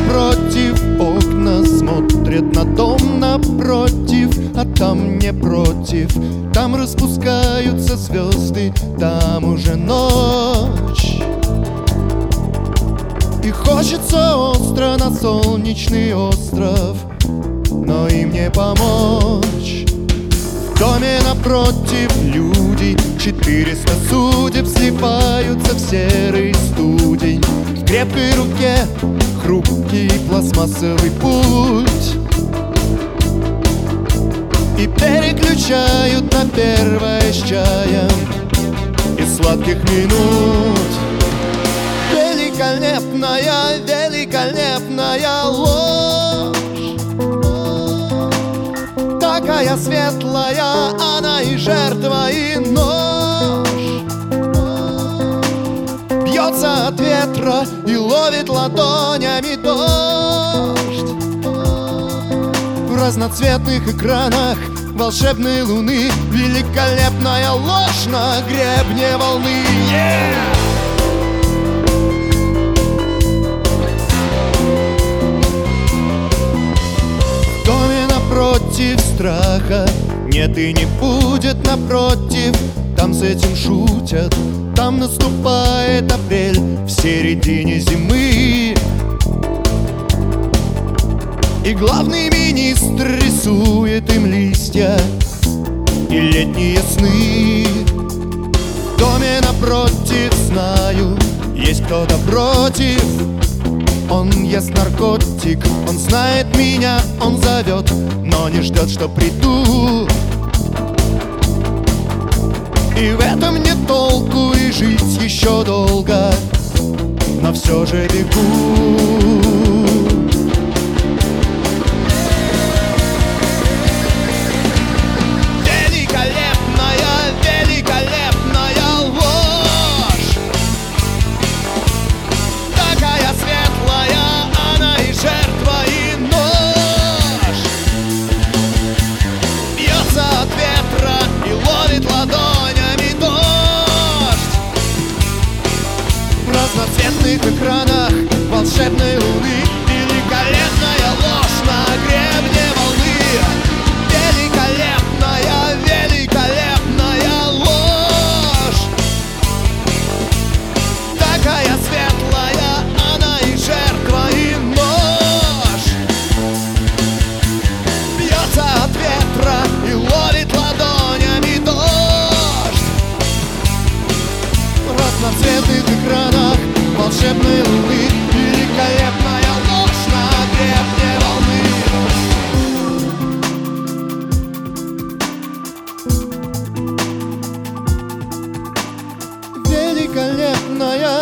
напротив, окна смотрят на дом напротив, а там не против. Там распускаются звезды, там уже ночь. И хочется остро на солнечный остров, но им не помочь. В доме напротив люди, 400 судеб сливаются в серый студень. В крепкой руке хрупкий пластмассовый путь, и переключают на первое с чаем из сладких минут. Великолепная, великолепная ложь, такая светлая, она и жертва, и нож. Бьется от ветра и ловит ладонями дождь. В разноцветных экранах волшебной луны великолепная ложь на гребне волны. В доме напротив страха нет и не будет напротив. Там с этим шутят, там наступает апрель в середине зимы. И главный министр рисует им листья и летние сны. В доме напротив, знаю, есть кто-то против. Он ест наркотик, он знает меня, он зовет, но не ждет, что приду. И в этом нет толку, и жить еще долго, но все же бегу. В разноцветных экранах волшебной луны великолепная ложь на гребне волны. Великолепная, великолепная ложь, такая светлая, она и жертва, и нож. Бьется от ветра и ловит ладонями дождь. В разноцветных экранах волшебной луны великолепная ложь на гребне волны. Великолепная